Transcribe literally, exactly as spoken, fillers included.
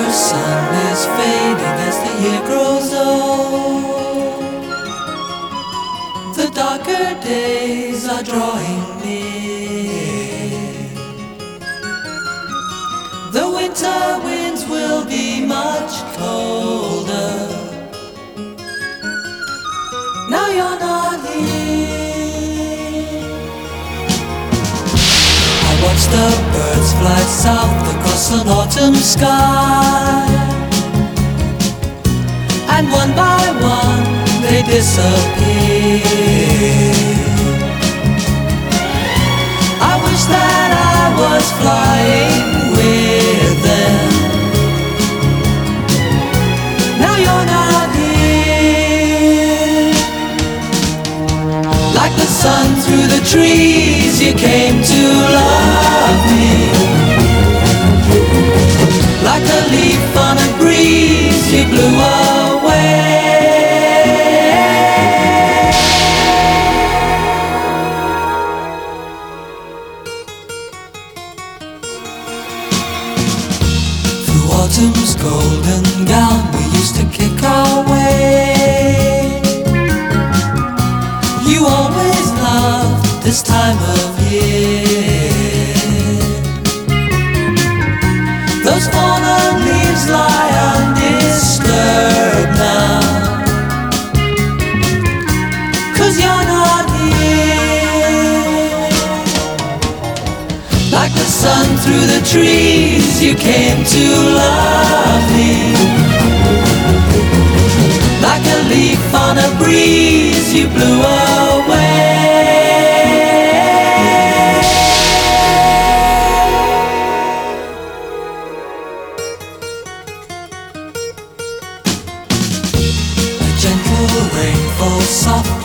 sun is fading as the year grows old. The darker days are drawing near. The winter winds will be much colder. Now you're not here. I watch the birds fly south across an autumn sky, and one by one they disappear. I wish that I was flying with them. Now you're not here. Like the sun through the trees, you came to love me. Like a leaf on a breeze, you blew away. Through autumn's golden gown, we used to kick our way. You always loved this time of year. Those fallen leaves lie undisturbed now, 'cause you're not here. Like the sun through the trees, you came to love me. Like a leaf on a breeze, you blew away. A gentle rain falls soft